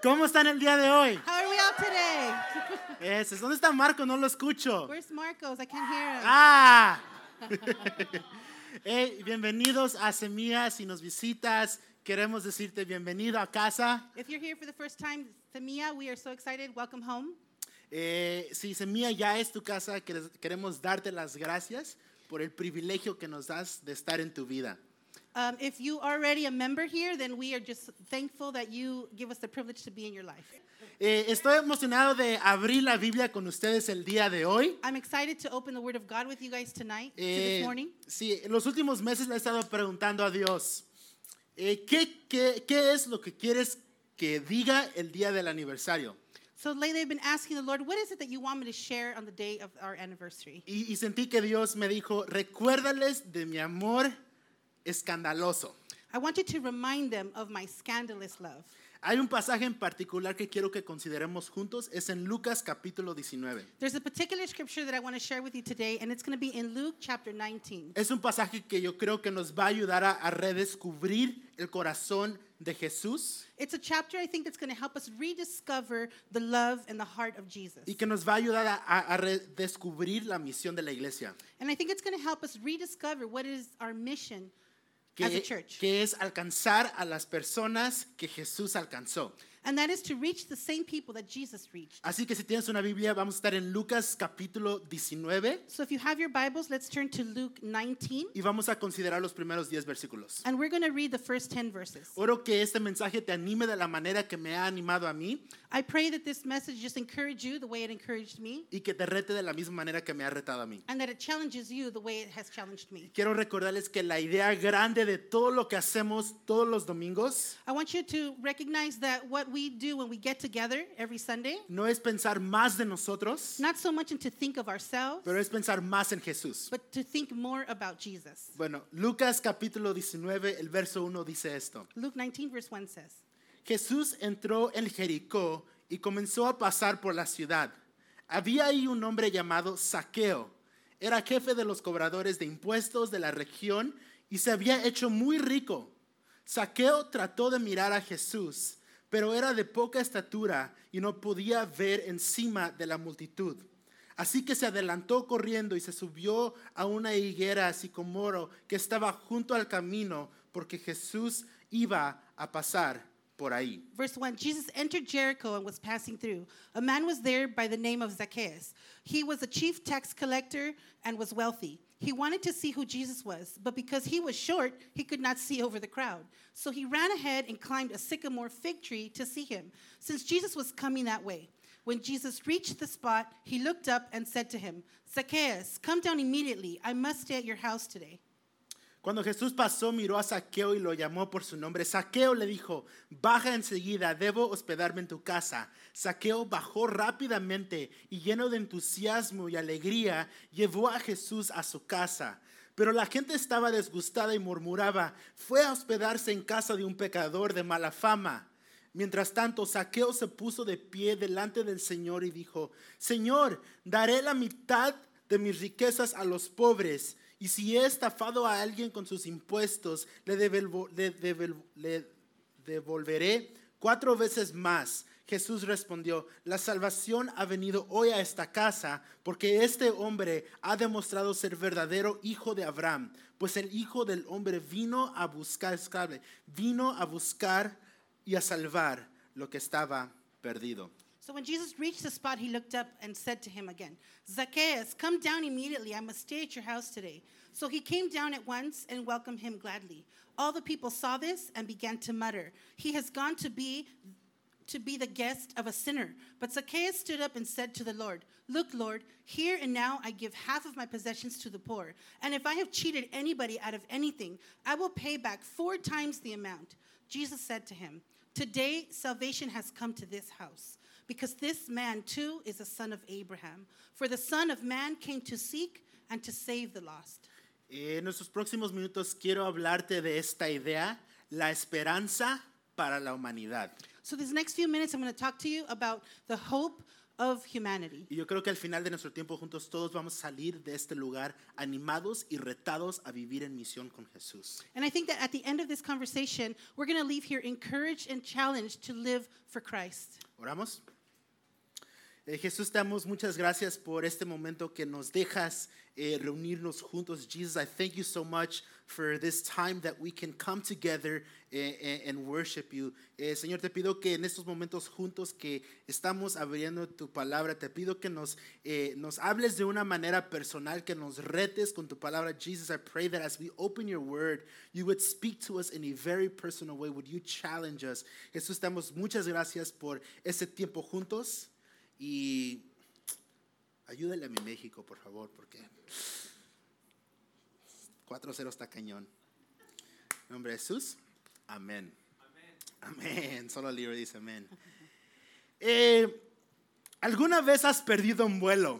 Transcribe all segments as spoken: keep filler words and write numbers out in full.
¿Cómo están el día de hoy? How are we all today? Ese, ¿dónde está Marco? No lo escucho. Where's Marcos? I can't hear him. ¡Ah! Hey, bienvenidos a Semilla. Si nos visitas, queremos decirte bienvenido a casa. If you're here for the first time, Semilla, we are so excited. Welcome home. Eh, si Semilla ya es tu casa, quere- queremos darte las gracias por el privilegio que nos das de estar en tu vida. Um, if you are already a member here, then we are just thankful that you give us the privilege to be in your life. Eh, estoy emocionado de abrir la Biblia con ustedes el día de hoy. I'm excited to open the Word of God with you guys tonight, to Eh, this morning. sí, en los últimos meses le he estado preguntando a Dios, eh, ¿qué, qué, ¿qué es lo que quieres que diga el día del aniversario? So lately I've been asking the Lord, what is it that you want me to share on the day of our anniversary? Y, y sentí que Dios me dijo, recuérdales de mi amor escandaloso. I want you to remind them of my scandalous love. Hay un pasaje en particular que quiero que consideremos juntos, es en Lucas capítulo diecinueve. There's a particular scripture that I want to share with you today, and it's going to be in Luke chapter nineteen. Es un pasaje que yo creo que nos va a ayudar a, a redescubrir el corazón de Jesús It's a chapter I think that's going to help us rediscover the love and the heart of Jesus. y que nos va a ayudar a, a- a redescubrir la misión de la iglesia, And I think it's going to help us rediscover what is our mission as a que, church. que es alcanzar a las personas que Jesús alcanzó. And that is to reach the same people that Jesus reached. Así que si tienes una Biblia, vamos a estar en Lucas capítulo diecinueve So if you have your Bibles, let's turn to Luke nineteen, y vamos a considerar los primeros diez versículos. and we're going to read the first ten verses. Oro que este mensaje te anime de la manera que me ha animado a mí I pray that this message just encourage you the way it encouraged me, y que te rete de la misma manera que me ha retado a mí. and that it challenges you the way it has challenged me. Quiero recordarles que la idea grande de todo lo que hacemos todos los domingos I want you to recognize that what we do when we get together every Sunday, no es pensar más de nosotros, not so much to think of ourselves, pero es pensar más en Jesús. but to think more about Jesus. Bueno, Lucas capítulo diecinueve, el verso uno dice esto. Luke nineteen verse one says, Jesús entró en Jericó y comenzó a pasar por la ciudad. Había ahí un hombre llamado Zaqueo. Era jefe de los cobradores de impuestos de la región y se había hecho muy rico. Zaqueo trató de mirar a Jesús, pero era de poca estatura y no podía ver encima de la multitud. Así que se adelantó corriendo y se subió a una higuera sicomoro que estaba junto al camino porque Jesús iba a pasar por ahí. verse one, Jesus entered Jericho and was passing through. A man was there by the name of Zacchaeus. He was a chief tax collector and was wealthy. He wanted to see who Jesus was, but because he was short, he could not see over the crowd. So he ran ahead and climbed a sycamore fig tree to see him, since Jesus was coming that way. When Jesus reached the spot, he looked up and said to him, Zacchaeus, come down immediately. I must stay at your house today. Cuando Jesús pasó, miró a Zaqueo y lo llamó por su nombre. Zaqueo le dijo, baja enseguida, debo hospedarme en tu casa. Zaqueo bajó rápidamente y lleno de entusiasmo y alegría, llevó a Jesús a su casa. Pero la gente estaba disgustada y murmuraba, fue a hospedarse en casa de un pecador de mala fama. Mientras tanto, Zaqueo se puso de pie delante del Señor y dijo, Señor, daré la mitad de mis riquezas a los pobres. Y si he estafado a alguien con sus impuestos, le, devolvo- le devol- le devolveré cuatro veces más. Jesús respondió, la salvación ha venido hoy a esta casa, porque este hombre ha demostrado ser verdadero hijo de Abraham. Pues el Hijo del Hombre vino a buscar, esclave, vino a buscar y a salvar lo que estaba perdido. So when Jesus reached the spot, he looked up and said to him again, Zacchaeus, come down immediately. I must stay at your house today. So he came down at once and welcomed him gladly. All the people saw this and began to mutter, he has gone to be to be the guest of a sinner. But Zacchaeus stood up and said to the Lord, look, Lord, here and now I give half of my possessions to the poor. And if I have cheated anybody out of anything, I will pay back four times the amount. Jesus said to him, today salvation has come to this house, because this man too is a son of Abraham. For the Son of Man came to seek and to save the lost. Eh, En nuestros próximos minutos quiero hablarte de esta idea, la esperanza para la humanidad. So these next few minutes, I'm going to talk to you about the hope of humanity. Y yo creo que al final de nuestro tiempo juntos todos vamos a salir de este lugar animados y retados a vivir en misión con Jesús. And I think that at the end of this conversation, we're going to leave here encouraged and challenged to live for Christ. ¿Oramos? Eh, Jesús, te damos muchas gracias por este momento que nos dejas eh, reunirnos juntos. Jesus, I thank you so much for this time that we can come together eh, eh, and worship you. Eh, Señor, te pido que en estos momentos juntos que estamos abriendo tu palabra, te pido que nos, eh, nos hables de una manera personal, que nos retes con tu palabra. Jesus, I pray that as we open your word, you would speak to us in a very personal way. Would you challenge us? Jesús, te damos muchas gracias por ese tiempo juntos. Y ayúdale a mi México, por favor, porque cuatro cero está cañón. En nombre de Jesús, amén. Amén. Solo el libro dice amén. Eh, ¿Alguna vez has perdido un vuelo?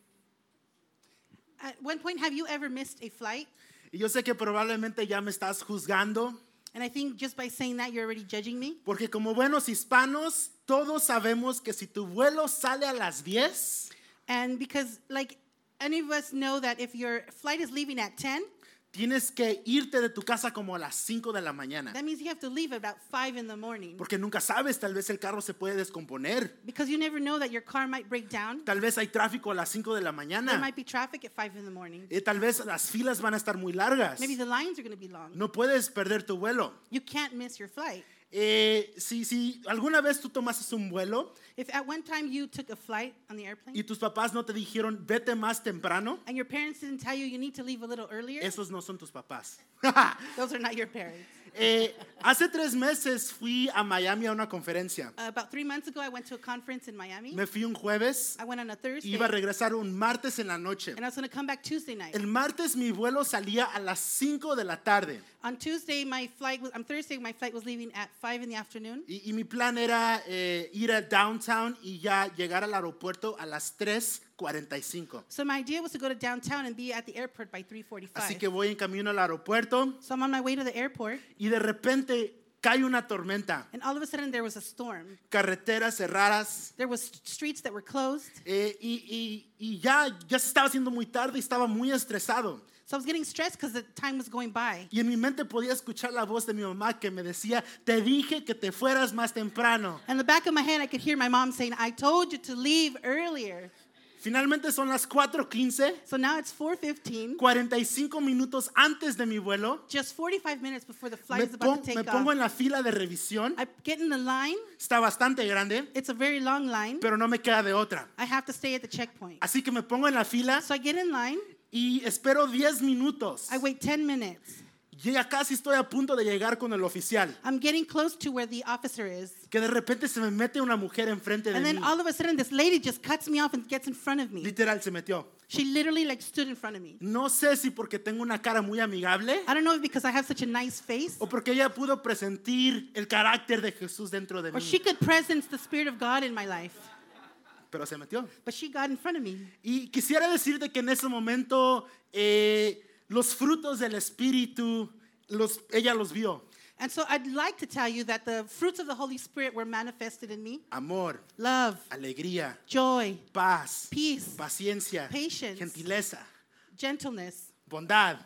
At one point, have you ever missed a flight? Y yo sé que probablemente ya me estás juzgando, And I think just by saying that, you're already judging me. porque como buenos hispanos, todos sabemos que si tu vuelo sale a las diez, And because, like, any of us know that if your flight is leaving at ten, tienes que irte de tu casa como a las cinco de la mañana. that means you have to leave at about five in the morning. Porque nunca sabes, tal vez el carro se puede descomponer. Because you never know that your car might break down. Tal vez hay tráfico a las cinco de la There mañana. might be traffic at five in the morning. Eh, tal vez las filas van a estar muy largas. Maybe the lines are going to be long. No puedes perder tu vuelo. You can't miss your flight. Eh, si, si alguna vez tú tomaste un vuelo If at one time you took a flight on the airplane y tus papás no te dijeron vete más temprano, and your parents didn't tell you you need to leave a little earlier, esos no son tus papás. those are not your parents. Eh, hace tres meses fui a Miami a una conferencia. Uh, about three months ago, I went to a conference in Miami. Me fui un jueves I went on a y Thursday, iba a regresar un martes en la noche. and I was going to come back Tuesday night. El martes mi vuelo salía a las cinco de la tarde. On Tuesday, my flight was, on Thursday, my flight was leaving at five in the afternoon. Y, y mi plan era eh, ir a downtown y ya llegar al aeropuerto a las tres cuarenta y cinco. So my idea was to go to downtown and be at the airport by three Así forty-five. que voy en camino al aeropuerto So I'm on my way to the airport, y de repente cae una tormenta. and all of a sudden there was a storm. Carreteras cerradas There was streets that were closed. eh, y, y- y ya, ya se estaba haciendo muy tarde y estaba muy estresado. So I was getting stressed because the time was going by. Y en mi mente podía escuchar la voz de mi mamá que me decía, te dije que te fueras más temprano. In the back of my head, I could hear my mom saying, I told you to leave earlier. Finalmente son las cuatro quince, So now it's four fifteen, cuarenta y cinco minutos antes de mi vuelo. just forty-five minutes before the flight Me, is about pon- to me take pongo off. en la fila de revisión. I get in the line. Está bastante grande, It's a very long line. pero no me queda de otra. I have to stay at the checkpoint. Así que me pongo en la fila So I get in line. y espero diez minutos. I wait ten minutes. Ya casi estoy a punto de llegar con el oficial. I'm getting close to where the officer is. Que de repente se me mete una mujer enfrente de And then mí. all of a sudden, this lady just cuts me off and gets in front of me. Literal se metió. She literally like stood in front of me. No sé si porque tengo una cara muy amigable I don't know if because I have such a nice face, o porque ella pudo presentir el carácter de Jesús dentro de or she mí. could presence the Spirit of God in my life. Pero se metió. But she got in front of me. Y quisiera decirte que en ese momento eh, los frutos del Espíritu, los, ella los vio. And so I'd like to tell you that the fruits of the Holy Spirit were manifested in me. Amor, Love, alegría, joy, paz, peace, paciencia, Patience. gentileza, gentleness, bondad,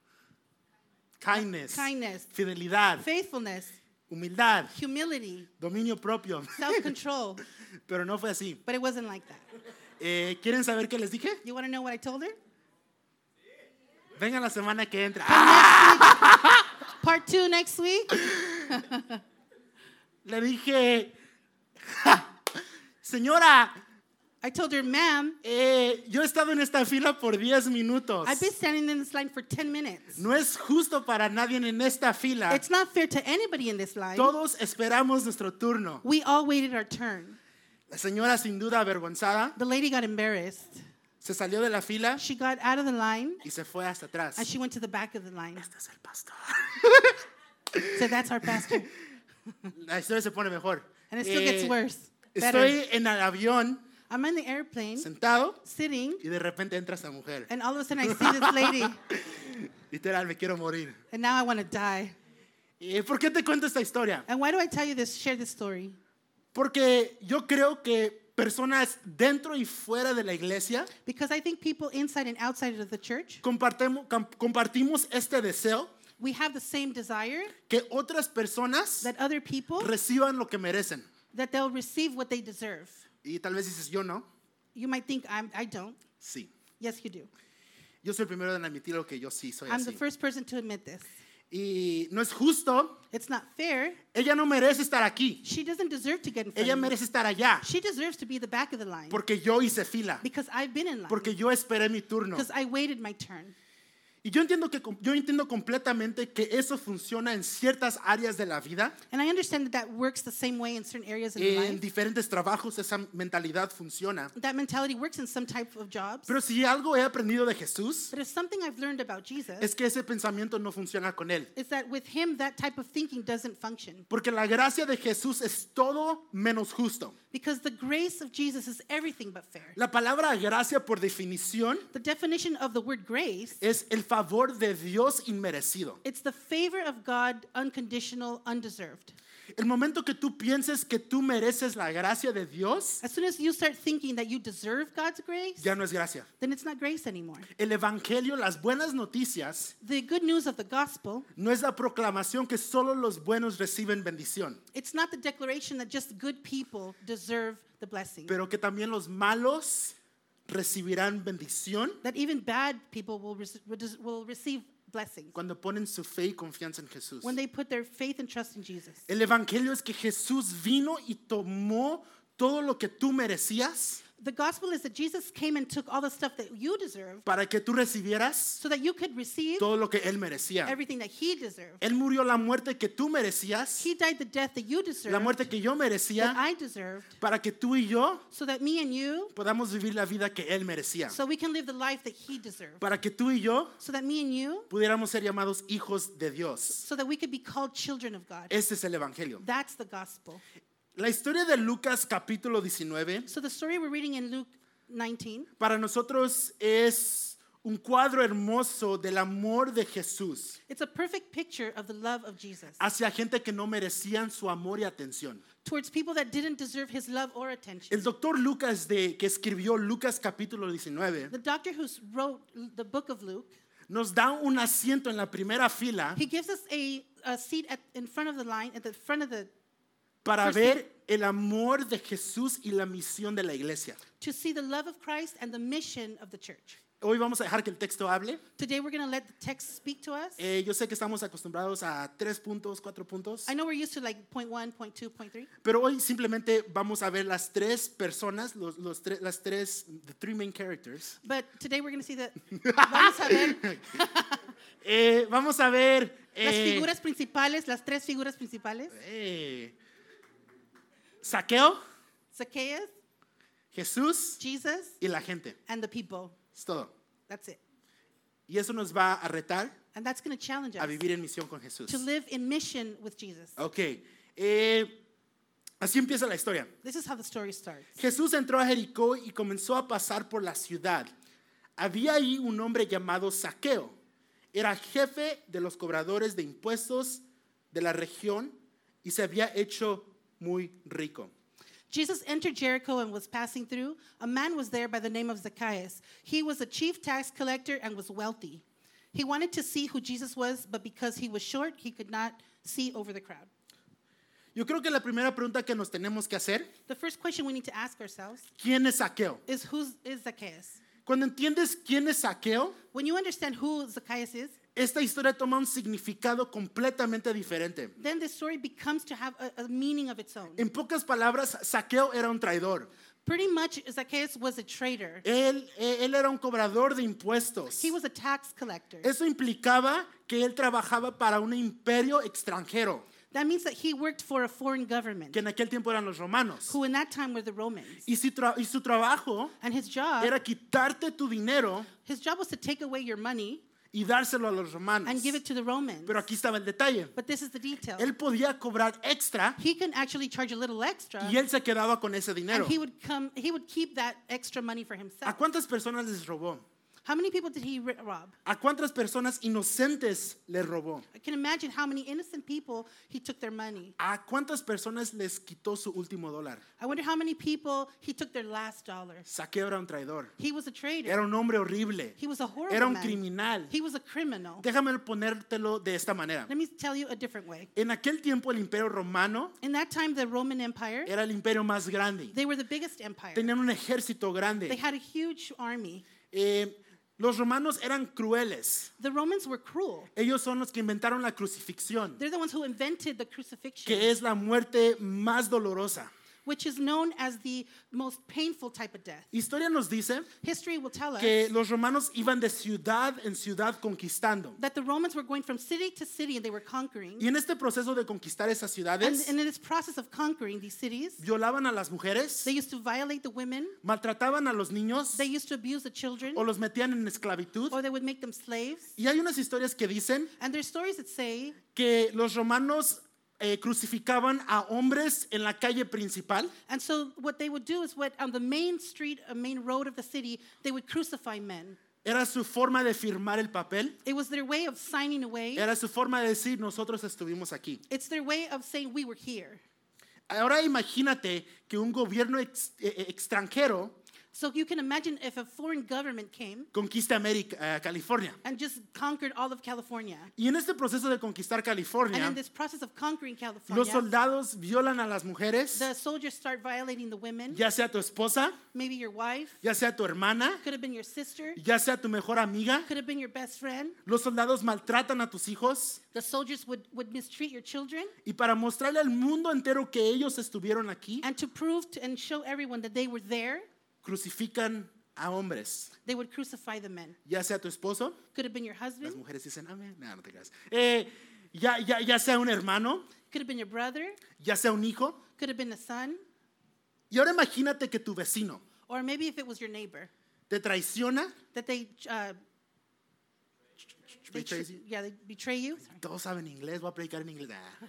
kindness, kindness, fidelidad, faithfulness, humildad, humility, dominio propio. self-control. Pero no fue así. But it wasn't like that. Eh, ¿Quieren saber qué les dije? You want to know what I told her? Vengan la semana que entra. Part two next week. Le dije, señora, I told her, ma'am, eh, yo he estado en esta fila por diez minutos. I've been standing in this line for ten minutes. No es justo para nadie en esta fila. It's not fair to anybody in this line. Todos esperamos nuestro turno. We all waited our turn. La señora, sin duda avergonzada, The lady got embarrassed. se salió de la fila She got out of the line y se fue hasta atrás. and she went to the back of the line. Este es el pastor. Said, that's our pastor. La historia se pone mejor. And it still Eh, gets worse. Better. Estoy en el avión, I'm in the airplane, sentado, sitting, y de repente entra esta mujer. and all of a sudden I see this lady, Literal, me quiero morir. and now I want to die. Eh, ¿Por qué te cuento esta historia? And why do I tell you this, share this story? Porque yo creo que personas dentro y fuera de la iglesia Because I think people inside and outside of the church, compartimos, compartimos este deseo we have the same desire que otras personas that other people, reciban lo que merecen. that they'll receive what they deserve. Y tal vez dices, yo no. You might think, I'm, I don't. Sí. Yes, you do. Yo soy el primero en admitir lo que yo sí soy I'm the así. first person to admit this. Y no es justo. It's not fair. Ella no merece estar aquí. She doesn't deserve to get in front Ella of me. merece estar allá. She deserves to be the back of the line. Porque yo hice fila. Because I've been in line. Porque yo esperé mi turno. Because I waited my turn. Y yo entiendo que yo entiendo completamente que eso funciona en ciertas áreas de la vida. And I understand that that works the same way in certain areas in En life. diferentes trabajos esa mentalidad funciona. That mentality works in some type of jobs. Pero si algo he aprendido de Jesús But if something I've learned about Jesus es que ese pensamiento no funciona con él. is that with him, that type of thinking doesn't function. Porque la gracia de Jesús es todo menos justo. Because the grace of Jesus is everything but fair. La palabra gracia por definición The definition of the word grace, es el favor de Dios inmerecido. it's the favor of God, unconditional, undeserved. El momento que tú pienses que tú mereces la gracia de Dios, As soon as you start thinking that you deserve God's grace, ya no es gracia. then it's not grace anymore. El evangelio, las buenas noticias, The good news of the gospel, no es la proclamación que solo los buenos reciben bendición, it's not the declaration that just good people deserve the blessing. pero que también los malos recibirán bendición That even bad people will, rec- will receive blessings cuando ponen su fe y confianza en Jesús. when they put their faith and trust in Jesus. El evangelio es que Jesús vino y tomó todo lo que tú merecías The gospel is that Jesus came and took all the stuff that you deserve para que tú recibieras so that you could receive todo lo que él merecía. everything that he deserved. Él murió la muerte que tú merecías, He died the death that you la deserved, muerte que yo that merecía, I deserved, para que tú y yo so that me and you, podamos vivir la vida que él merecía. so we can live the life that he deserved, Para que tú y yo so that me and you, pudiéramos ser llamados hijos de Dios. so that we could be called children of God. Este es el evangelio. That's the gospel. La historia de Lucas capítulo diecinueve So the story we're reading in Luke nineteen, para nosotros es un cuadro hermoso del amor de Jesús it's a perfect picture of the love of Jesus hacia gente que no merecían su amor y atención. towards people that didn't deserve his love or attention. El doctor Lucas de, que escribió Lucas capítulo diecinueve The doctor who wrote the book of Luke, nos da un asiento en la primera fila he gives us a, a seat at, in front of the line, at the front of the, para First ver el amor de Jesús y la misión de la iglesia. to see the love of Christ and the mission of the church. Hoy vamos a dejar que el texto hable. Today we're going to let the text speak to us. Eh, yo sé que estamos acostumbrados a tres puntos, cuatro puntos, I know we're used to like point one, point two, point three, pero hoy simplemente vamos a ver las tres personas, los, los tre- las tres, the three main characters. but today we're going to see the vamos a ver Eh, vamos a ver las eh, figuras principales, las tres figuras principales. eh, Saqueo, Zacchaeus, Jesús Jesus, y la gente. and the people. Es todo. That's it. Y eso nos va a retar And that's going to challenge a us vivir en misión con Jesús. to live in mission with Jesus. Ok, eh, así empieza la historia. This is how the story starts. Jesús entró a Jericó y comenzó a pasar por la ciudad. Había ahí un hombre llamado Saqueo. Era jefe de los cobradores de impuestos de la región y se había hecho muy rico. Jesus entered Jericho and was passing through. A man was there by the name of Zacchaeus. He was a chief tax collector and was wealthy. He wanted to see who Jesus was, but because he was short, he could not see over the crowd. Yo creo que la primera pregunta que nos tenemos que hacer, The first question we need to ask ourselves ¿quién es Saqueo? is who is Zacchaeus? Cuando entiendes quién es Saqueo, When you understand who Zacchaeus is, esta historia toma un significado completamente diferente. then the story becomes to have a, a meaning of its own. En pocas palabras, Saqueo era un traidor. Pretty much, Zacchaeus was a traitor. Él, él era un cobrador de impuestos. He was a tax collector. Eso implicaba que él trabajaba para un imperio extranjero, That means that he worked for a foreign government, que en aquel tiempo eran los romanos. who in that time were the Romans. Y su, tra- y su trabajo And his job, era quitarte tu dinero his job was to take away your money y dárselo a los romanos. and give it to the Romans. Pero aquí estaba el detalle. But this is the detail. Él podía cobrar extra He can actually charge a little extra, y él se quedaba con ese dinero. and he would come. He would keep that extra money for ¿A himself. cuántas personas les robó? How many people did he ri- rob? ¿A cuántas personas inocentes le robó? I can imagine how many innocent people he took their money. ¿A cuántas personas les quitó su último dólar? I wonder how many people he took their last dollar. Saqueo era un traidor. He was a traitor. Era un hombre horrible. He was a horrible Era un man. criminal. He was a criminal. Déjame ponértelo de esta manera. Let me tell you a different way. En aquel tiempo el imperio romano In that time, the Roman Empire, era el imperio más grande. they were the biggest empire. Tenían un ejército They grande. had a huge army. Eh, los romanos eran crueles. The Romans were cruel. Ellos son los que inventaron la crucifixión, They're the ones who invented the crucifixion, que es la muerte más dolorosa. which is known as the most painful type of death. Historia nos dice History will tell us que los romanos iban de ciudad en ciudad conquistando. that the Romans were going from city to city and they were conquering. Y en este proceso de conquistar esas And, ciudades, and in this process of conquering these cities, violaban a las mujeres, they used to violate the women, maltrataban a los niños they used to abuse the children, o los metían en esclavitud. or they would make them slaves. Y hay unas historias que dicen And there's stories that say que los romanos eh, crucificaban a hombres en la calle principal And so what they would do is what on the main street, a main road of the city, they would crucify men. era su forma de firmar el papel, It was their way of signing away. era su forma de decir nosotros estuvimos aquí. It's their way of saying we were here. Ahora imagínate que un gobierno ex- eh, eh, extranjero So you can imagine if a foreign government came conquista América, eh, California. and just conquered all of California. Y en este proceso de conquistar And California, in this process of conquering los California, soldados violan a las mujeres, the soldiers start violating the women, ya sea tu esposa, maybe your wife, ya sea tu hermana, could have been your sister, ya sea tu mejor amiga. could have been your best friend. Los soldados maltratan a tus hijos The soldiers would, would mistreat your children. y para mostrarle al mundo entero que ellos estuvieron aquí, And to prove to, and show everyone that they were there, crucifican a hombres. they would crucify the men. Ya sea tu esposo, Could have been your las husband, mujeres dicen amén, no, no te creas. Eh, ya, ya, ya sea un hermano, could have been your brother, ya sea un hijo. could have been a son, Y ahora imagínate que tu vecino or maybe if it was your neighbor, te traiciona. that they, uh, they tr- Betrays you. yeah, they betray you. Todos saben inglés, voy a predicar en inglés. Ah.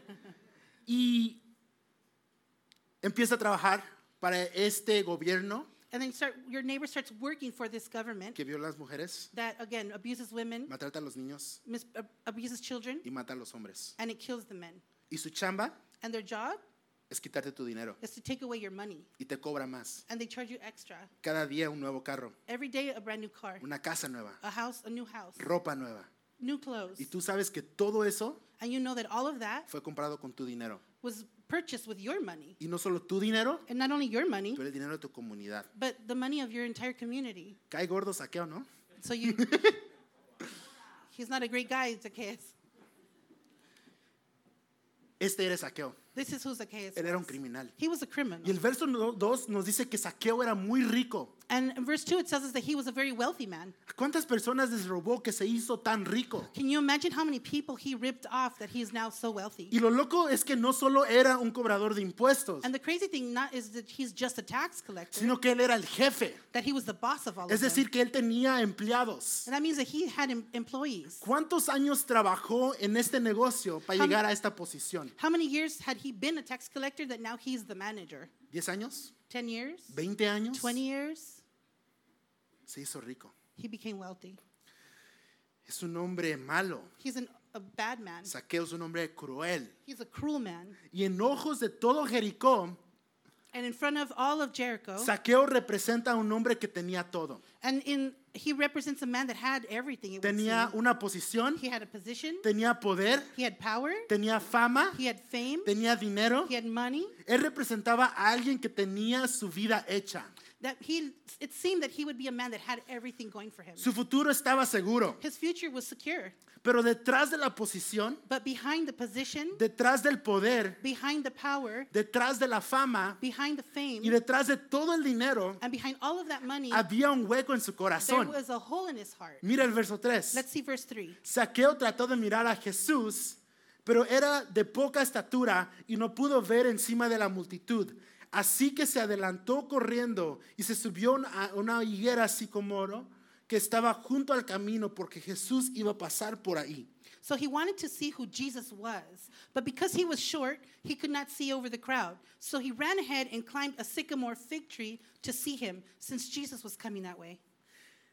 Y empieza a trabajar para este gobierno And then start, your neighbor starts working for this government que viola a las mujeres, that, again, abuses women, maltrata a los niños mis- ab- abuses children, y mata a los hombres. and it kills the men. Y su chamba And their job es quitarte tu dinero is to take away your money. y te cobra más. And they charge you extra. Cada día un nuevo carro, Every day, a brand new car, una casa nueva, a house, a new house, ropa nueva. new clothes. Y tú sabes que todo eso And you know that all of that fue comprado con tu dinero. was purchased with your money. Y no solo tu dinero, And not only your money, pero el dinero de tu comunidad. but the money of your entire community. Cae gordo saqueo, ¿no? So you, he's not a great guy, Zacchaeus. Este era saqueo. This is who Zacchaeus Él era un was. criminal. He was a criminal. Y el verso dos nos dice que Saqueo era muy rico. And in verse two, it tells us that he was a very wealthy man. ¿Cuántas personas les robó que se hizo tan rico? Can you imagine how many people he ripped off that he is now so wealthy? Y lo loco es que no solo era un cobrador de impuestos, And the crazy thing not is that he's just a tax collector, sino que él era el jefe. that he was the boss of all Es of them. decir, que él tenía empleados. And that means that he had em- employees. ¿Cuántos años trabajó en este negocio para How- llegar a esta posición? How many years had he been a tax collector that now he's the manager? ¿diez años? ten years? ¿veinte años? twenty years? Se hizo rico. He became wealthy. Es un hombre malo. He's an, a bad man. Saqueo es un hombre cruel. He's a cruel man. Y en ojos de todo Jericó, And in front of all of Jericho, Saqueo representa a un hombre que tenía todo. and in he represents a man that had everything. It would Tenía seem. una posición, He had a position, tenía poder, he had power, tenía fama, he had fame, tenía dinero. he had money. Él representaba a alguien que tenía su vida hecha. That he, it seemed that he would be a man that had everything going for him. Su futuro estaba seguro. His future was secure. Pero detrás de la posición, But behind the position, detrás del poder, behind the power, detrás de la fama behind the y fame, detrás de todo el dinero, and behind all of that money, había un hueco en su there corazón. was a hole in his heart. Mira el verso tres. Let's see verse three. Saqueo trató de mirar a Jesús, pero era de poca estatura y no pudo ver encima de la multitud. Así que se adelantó corriendo y se subió a una higuera sicómoro que estaba junto al camino porque Jesús iba a pasar por ahí. So he wanted to see who Jesus was, but because he was short, he could not see over the crowd. So he ran ahead and climbed a sycamore fig tree to see him, since Jesus was coming that way.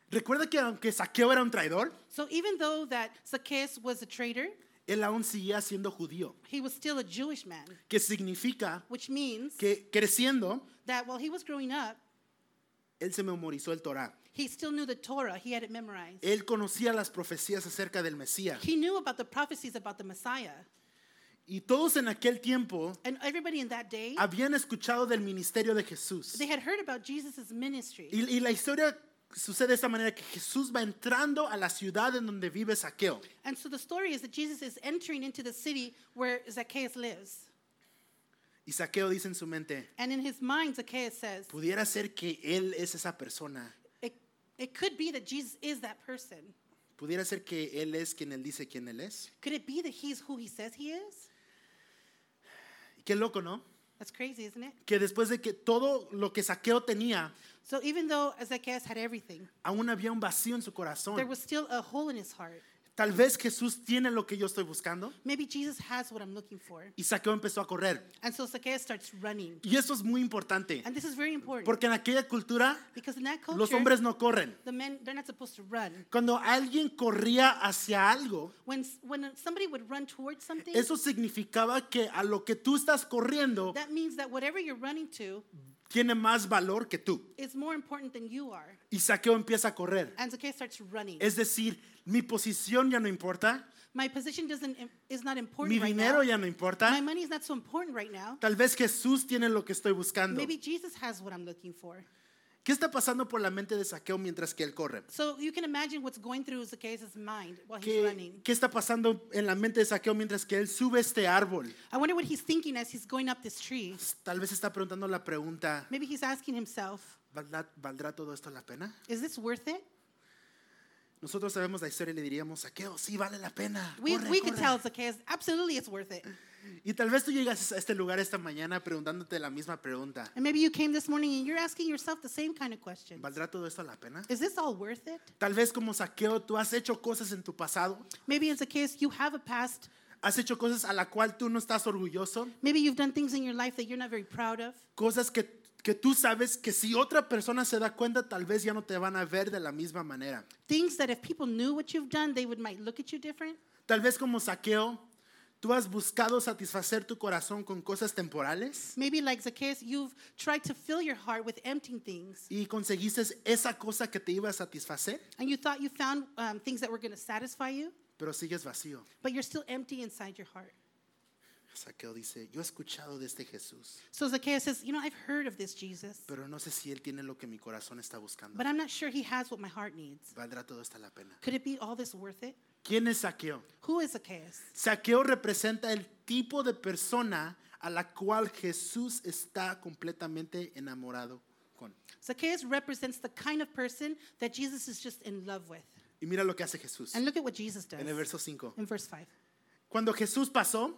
Recuerda que aunque Saqueo era un traidor, So even though that Zacchaeus was a traitor, él aún seguía siendo judío, he was still a Jewish man, que significa which means que creciendo, that while he was growing up, él se memorizó el Torá. he still knew the Torah. He had it memorized. Él conocía las profecías acerca del Mesías. He knew about the prophecies about the Messiah. Y todos en aquel tiempo And everybody in that day, habían escuchado del ministerio de Jesús. they had heard about Jesus' ministry. Y, y la historia sucede de esta manera, que Jesús va entrando a la ciudad en donde vive Saqueo. And so the story is that Jesus is entering into the city where Zacchaeus lives. Y Saqueo dice en su mente, And in his mind, Zacchaeus says, pudiera ser que él es esa persona. it, it could be that Jesus is that person. Pudiera ser que él es quien él dice quién él es. Could it be that he's who he says he is? Y qué loco, ¿no? That's crazy, isn't it? Que después de que todo lo que Saqueo tenía, So even though Zacchaeus had everything, aún había un vacío en su there corazón. was still a hole in his heart. Tal vez Jesús tiene lo que yo estoy buscando. Maybe Jesus has what I'm looking for. Y Saqueo empezó a correr. And so Zacchaeus starts running. Y esto es muy importante, And this is very important porque en aquella cultura because in that los culture, hombres no corren. the men, they're not supposed to run. Cuando alguien corría hacia algo, When, when somebody would run towards something, eso significaba que a lo que tú estás corriendo that means that whatever you're running to tiene más valor que tú. is more important than you are. Y Saqueo empieza a correr. And Zacchaeus starts running. Es decir, mi posición ya no importa, My position doesn't is not mi important right dinero now. ya no importa. My money is not so important right now. Tal vez Jesús tiene lo que estoy buscando. Maybe Jesus has what I'm looking for. ¿Qué está pasando por la mente de Saqueo mientras que él corre? So you can imagine what's going through Zacchaeus' mind while he's ¿Qué, running. qué está pasando en la mente de Saqueo mientras que él sube este árbol? I wonder what he's thinking as he's going up this tree. Tal vez está preguntando la pregunta, Maybe he's asking himself, ¿valdrá, ¿valdrá todo esto la pena? is this worth it? Nosotros sabemos la historia y le diríamos, Saqueo, sí vale la pena. We, corre, we could corre". tell Zacchaeus, absolutely it's worth it. Y tal vez tú llegas a este lugar esta mañana preguntándote la misma pregunta. And maybe you came this morning and you're asking yourself the same kind of question. ¿Valdrá todo esto la pena? Is this all worth it? Tal vez como Saqueo tú has hecho cosas en tu pasado, Maybe in Zacchaeus you have a past. has hecho cosas a la cual tú no estás orgulloso, Maybe you've done things in your life that you're not very proud of. cosas que, que tú sabes que si otra persona se da cuenta tal vez ya no te van a ver de la misma manera. Things that if people knew what you've done, they would might look at you different. Tal vez como Saqueo tú has buscado satisfacer tu corazón con cosas temporales Maybe like Zacchaeus, you've tried to fill your heart with empty things. y conseguiste esa cosa que te iba a satisfacer, And you thought you found um, things that were going to satisfy you, pero sigues vacío. but you're still empty inside your heart. Saqueo dice, yo he escuchado de este Jesús, So Zacchaeus says, you know, I've heard of this Jesus, pero no sé si él tiene lo que mi corazón está buscando. but I'm not sure he has what my heart needs. ¿Valdrá todo esto la pena? Could it be all this worth it? ¿Quién es Saqueo? Who is Zacchaeus? Saqueo representa el tipo de persona a la cual Jesús está completamente enamorado con. Zacchaeus represents the kind of person that Jesus is just in love with. Y mira lo que hace Jesús And look at what Jesus does en el verso cinco. in verse five. Cuando Jesús pasó,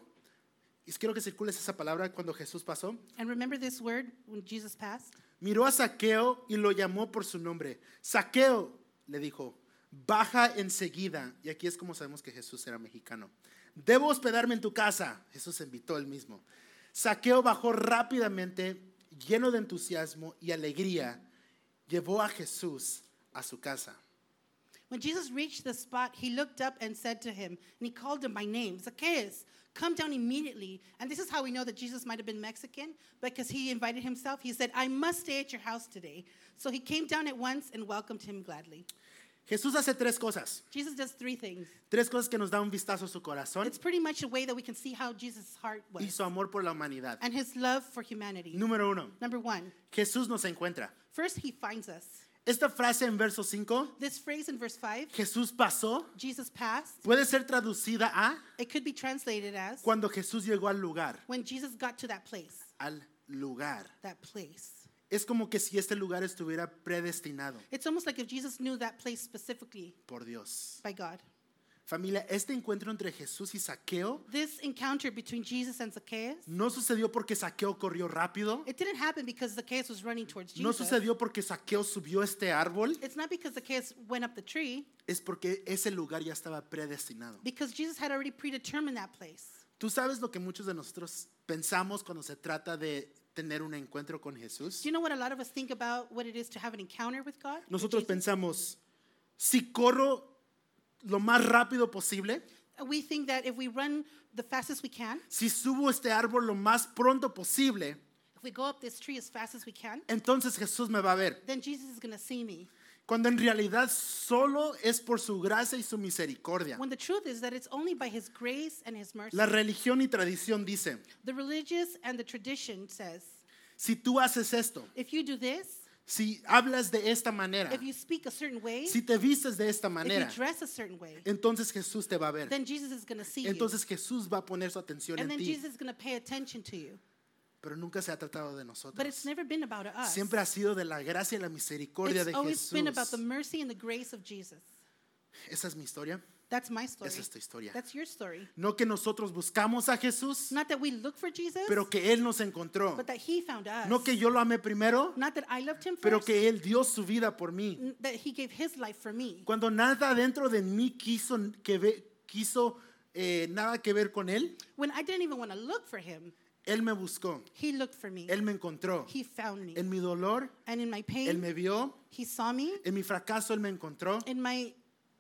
y quiero que circules esa palabra, cuando Jesús pasó, And remember this word when Jesus passed? miró a Saqueo y lo llamó por su nombre. Saqueo, le dijo, baja enseguida. Y aquí es como sabemos que Jesús era mexicano. Debo hospedarme en tu casa. Jesús invitó él mismo. Saqueo bajó rápidamente, lleno de entusiasmo y alegría. Llevó a Jesús a su casa. When Jesus reached the spot, he looked up and said to him, and he called him by name, Zacchaeus, come down immediately. And this is how we know that Jesus might have been Mexican, because he invited himself. He said, I must stay at your house today. So he came down at once and welcomed him gladly. Jesús hace tres cosas. Jesus does three things. Tres cosas que nos da un vistazo a su corazón It's pretty much a way that we can see how Jesus' heart y was su amor por la humanidad. and his love for humanity. Número uno, Number one, Jesús nos encuentra. first he finds us. Esta frase en verso cinco, This phrase in verse five, Jesús pasó, Jesus passed, puede ser traducida a it could be translated as cuando Jesús llegó al lugar. when Jesus got to that place, Al lugar. that place. Es como que si este lugar estuviera predestinado It's almost like if Jesus knew that place specifically por Dios. by God. Familia, este encuentro entre Jesús y Saqueo This encounter between Jesus and Zacchaeus, no sucedió porque Saqueo corrió rápido. it didn't happen because Zacchaeus was running towards No Jesus. sucedió porque Saqueo subió este árbol. It's not because Zacchaeus went up the tree, Es porque ese lugar ya estaba predestinado. because Jesus had already predetermined that place. ¿Tú sabes lo que muchos de nosotros pensamos cuando se trata de tener un encuentro con Jesús? Do you know what a lot of us think about what it is to have an encounter with God? with Nosotros Jesus? pensamos, si corro lo más rápido posible, We think that if we run the fastest we can, si subo este árbol lo más pronto posible, if we go up this tree as fast as we can, entonces Jesús me va a ver. then Jesus is going to see me. Cuando en realidad solo es por su gracia y su misericordia. When the truth is that it's only by his grace and his mercy. La religión y tradición dice, The religious and the tradition says, si tú haces esto, if you do this, si hablas de esta manera, if you speak a certain way, si te vistes de esta if manera, you dress a certain way, entonces Jesús te va a ver. then Jesus is going to see you. Entonces Jesús va a poner su atención And en then ti. Jesus is going to pay attention to you. Pero nunca se ha tratado de But nosotros. it's never been about us. Siempre ha sido de la gracia y la misericordia It's de always been about the Jesús. mercy and the grace of Jesus. Esa es mi historia. That's my story. Esa es tu historia. That's your story. No que nosotros buscamos a Jesús, Not that we look for Jesus, pero que Él nos encontró. but that he found us. No que yo lo amé primero, Not that I loved him pero first, que Él dio su vida por mí. n- that he gave his life for me. Cuando nada dentro de mí quiso, que ve- quiso eh, nada que ver con Él, When I didn't even want to look for him, Él me buscó. he looked for me. Él me encontró. He found me. En mi dolor, And in my Él pain, me vio. he saw me. En mi fracaso, Él me encontró. In my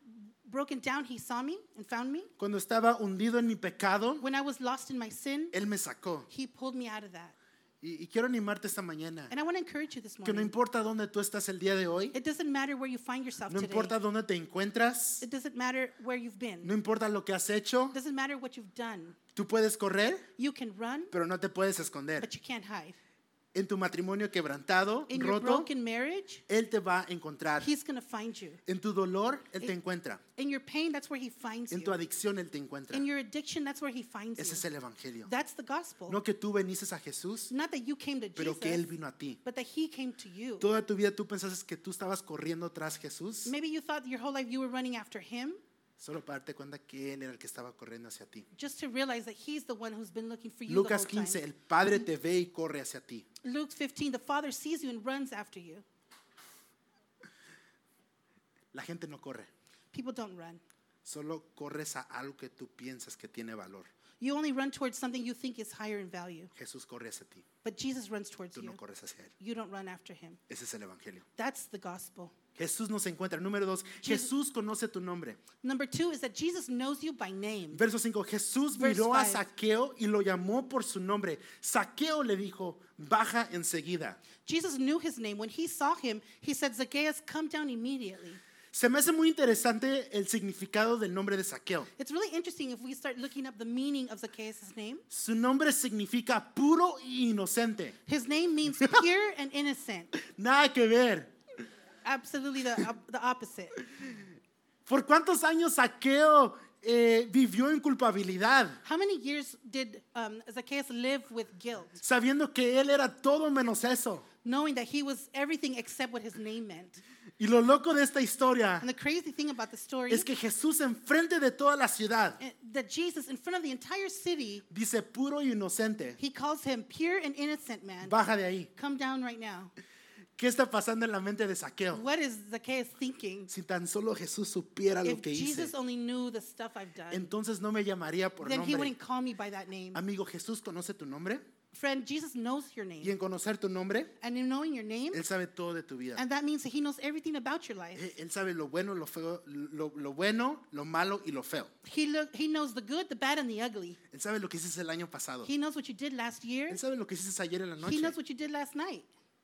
broken down, he saw me and found me. Cuando estaba hundido en mi pecado, When I was lost in my sin, Él me sacó. he pulled me out of that. Y, y quiero animarte esta mañana. And I want to encourage you this Que no morning. importa dónde tú estás el día de hoy, It doesn't matter where you find yourself no today. importa dónde te encuentras, It doesn't matter where you've been. no importa lo que has hecho, It doesn't matter what you've done. tú puedes correr, You can run, pero no te puedes esconder. but you can't hide. En tu matrimonio quebrantado, In your roto, broken marriage, Él te va a encontrar. he's going to find you. En tu dolor, Él te encuentra. In your pain, that's where he finds En tu you. adicción, Él te encuentra. In your addiction, that's where he finds Ese es you. el evangelio. That's the gospel. No que tú veniste a Jesús, Not that you came to pero que Él Jesus, vino a ti. but that he came to you. Toda tu vida tú pensaste que tú estabas corriendo tras Jesús, Maybe you thought your whole life you were running after him, solo para darte cuenta que Él era el que estaba corriendo hacia ti. just to realize that he's the one who's been looking for you Lucas the whole quince, time. el Padre te ve y corre hacia ti. Luke fifteen, the Father sees you and runs after you. La gente no corre, People don't run. solo corres a algo que tú piensas que tiene valor. You only run towards something you think is higher in value. Jesús corre hacia ti, But Jesus runs towards tú you. no corres hacia Él. You don't run after him. Ese es el evangelio. That's the gospel. Jesús nos encuentra. Número dos, Jesus- Jesús conoce tu nombre. Number two is that Jesus knows you by name. Verso cinco, Jesús Verse miró a five. Saqueo y lo llamó por su nombre. Saqueo le dijo, baja enseguida. Jesus knew his name. When he saw him, he said, Zacchaeus, come down immediately. Se me hace muy interesante el significado del nombre de Saqueo. It's really interesting if we start looking up the meaning of Zacchaeus' name. Su nombre significa puro y inocente. His name means pure and innocent. Nada que ver. Absolutely the, op- the opposite. ¿Por cuántos años Saqueo eh, vivió en culpabilidad? How many years did um, Zacchaeus live with guilt, Sabiendo que él era todo menos eso. knowing that he was everything except what his name meant? Y lo loco de esta historia And the crazy thing about the story es que Jesús enfrente de toda la ciudad eh, that Jesus, in front of the entire city, dice puro y inocente. he calls him pure and innocent man. Baja de ahí. Come down right now. ¿Qué está pasando en la mente de Saqueo? What is Zacchaeus thinking? Si tan solo Jesús supiera lo If que hice, Jesus only knew the stuff I've done, entonces no me llamaría por then he nombre. wouldn't call me by that name. Amigo, Jesús conoce tu nombre Friend, Jesus knows your y name. en conocer tu nombre, And in knowing your name, Él sabe todo de tu vida. and that means that he knows everything about your life. Eh, Él sabe lo bueno, lo feo, lo, lo bueno, lo malo y lo feo. He, look, he knows the good, the bad, and the ugly. Él sabe lo que hiciste el año pasado. He knows what you did last year. Él sabe lo que hiciste ayer en la He noche knows what you did last night.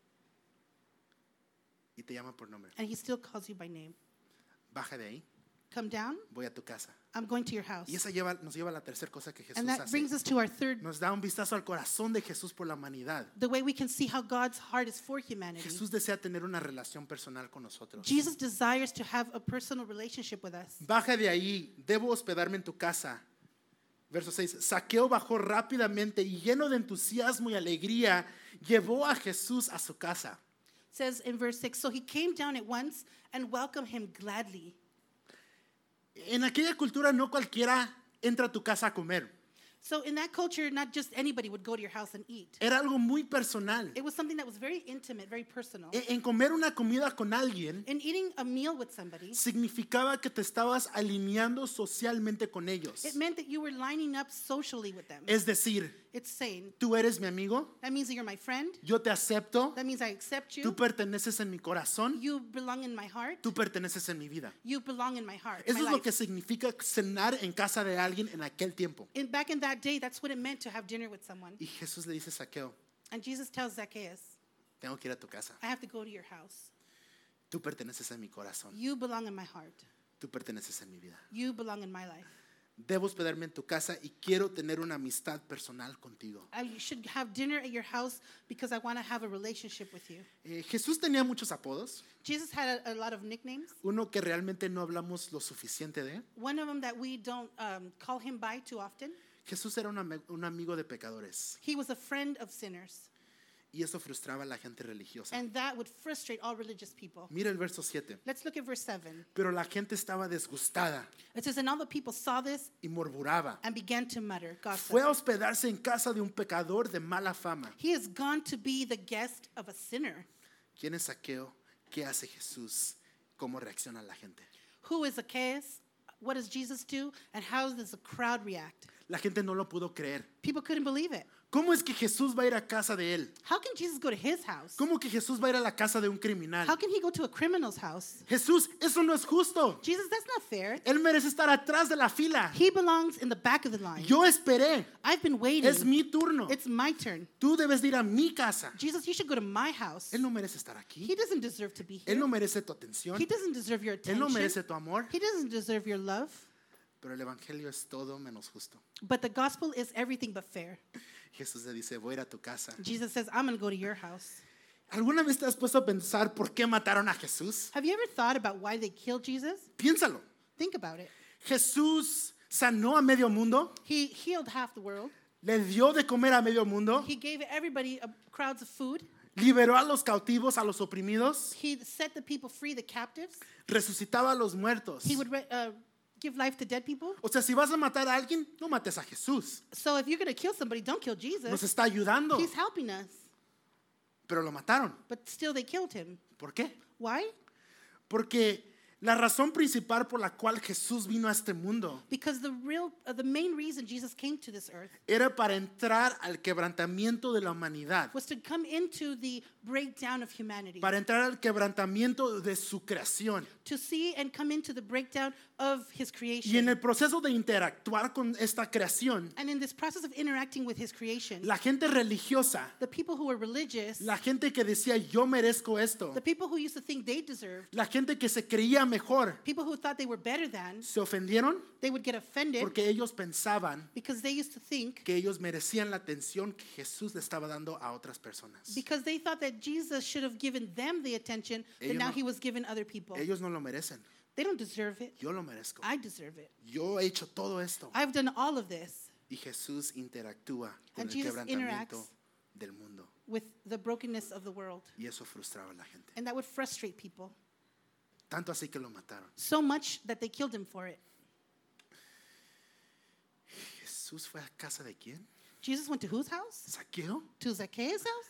y te llama por nombre. And he still calls you by name. Baja de ahí, Come down. voy a tu casa. I'm going to your house. Y esa lleva, nos lleva a la tercera cosa que Jesús And that hace. brings us to our third, Nos da un vistazo al corazón de Jesús por la humanidad. the way we can see how God's heart is for humanity. Jesús desea tener una relación personal con nosotros. Jesus desires to have a personal relationship with us. Baja de ahí, debo hospedarme en tu casa. Verso seis, Saqueo bajó rápidamente y lleno de entusiasmo y alegría, llevó a Jesús a su casa. It says in verse six, so he came down at once and welcomed him gladly. En aquella cultura no cualquiera entra a tu casa a comer. So in that culture, not just anybody would go to your house and eat. Era algo muy personal. It was something that was very intimate, very personal. En en comer una comida con alguien In eating a meal with somebody, significaba que te estabas alineando socialmente con ellos. it meant that you were lining up socially with them. Es decir, It's saying, tú eres mi amigo, that means that you're my friend. yo te acepto, That means I accept tú you. perteneces en mi corazón, You belong in my heart. tú perteneces en mi vida. You belong in my heart. Eso my es lo life. que significa cenar en casa de alguien en aquel tiempo. In, back in that day, that's what it meant to have dinner with someone. Y Jesús le dice a Saqueo, And Jesus tells Zacchaeus, tengo que ir a tu casa. I have to go to your house. Tú perteneces en mi corazón, You belong in my heart. tú perteneces en mi vida. You belong in my life. Debo hospedarme en tu casa y quiero tener una amistad personal contigo. I should have dinner at your house because I want to have a relationship with you. Eh, Jesús tenía muchos apodos, Jesus had a, a lot of nicknames. uno que realmente no hablamos lo suficiente de. One of them that we don't um, call him by too often. Jesús era un, am- un amigo de pecadores He was a friend of sinners. y eso frustraba a la gente religiosa. And that would frustrate all religious people. Mira el verso siete. Let's look at verse seven. Pero la gente estaba disgustada It says, and all the people saw this y murmuraba. and began to mutter, gossip. Fue a hospedarse en casa de un pecador de mala fama. He has gone to be the guest of a sinner. ¿Quién es Saqueo? ¿Qué hace Jesús? ¿Cómo reacciona la gente? Who is Zacchaeus? What does Jesus do? And how does the crowd react? La gente no lo pudo creer. People couldn't believe it. ¿Cómo es que Jesús va a ir a casa de él? How can Jesus go to his house? ¿Cómo que Jesús va a ir a la casa de un criminal? How can he go to a criminal's house? Jesús, eso no es justo. Jesus, that's not fair. Él merece estar atrás de la fila. He belongs in the back of the line. Yo esperé. I've been waiting. Es mi turno. It's my turn. Tú debes de ir a mi casa. Jesus, you should go to my house. Él no merece estar aquí. He doesn't deserve to be Él here. no merece tu atención. He doesn't deserve your Él no attention. merece tu amor. He doesn't deserve your love. Pero el evangelio es todo menos justo. But the gospel is everything but fair. Jesús le dice, voy a ir a tu casa. Jesus says, I'm going to go to your house. ¿Alguna vez te has puesto a pensar por qué mataron a Jesús? Have you ever thought about why they killed Jesus? Piénsalo. Think about it. Jesús sanó a medio mundo, He healed half the world. le dio de comer a medio mundo, He gave everybody uh, crowds of food. liberó a los cautivos, a los oprimidos, He set the people free, the captives. resucitaba a los muertos. He would re- uh, give life to dead people. O sea, si vas a matar a alguien, no mates a Jesús. So if you're going to kill somebody, don't kill Nos Jesus. está ayudando, He's helping us. pero lo mataron. But still they killed him. ¿Por qué? Why? Porque la razón principal por la cual Jesús vino a este mundo Because the real, uh, the main reason Jesus came to this earth era para entrar al quebrantamiento de la humanidad, was to come into the breakdown of humanity. para entrar al quebrantamiento de su creación. To see and come into the breakdown of his Y en creation. el proceso de interactuar con esta creación, And in this process of interacting with his creation, la gente religiosa, the people who were religious, la gente que decía yo merezco esto, the people who used to think they deserved, la gente que se creía mejor, people who thought they were better than, se ofendieron they would get offended porque ellos pensaban because they used to think, que ellos merecían la atención que Jesús le estaba dando a otras personas. because they thought that Jesus should have given them the attention that Ellos now no- he was giving other people. Ellos no lo merecen, They don't deserve it. yo lo merezco. I deserve it. Yo he hecho todo esto. I've done all of this Y Jesús interactúa con And el Jesus quebrantamiento interacts. del mundo. with the brokenness of the world. Y eso frustraba a la gente. And that would frustrate people Tanto así que lo mataron. so much that they killed him for it. ¿Jesús fue a casa de quién? Jesus went to whose house? ¿Saqueo? To Zacchaeus' house?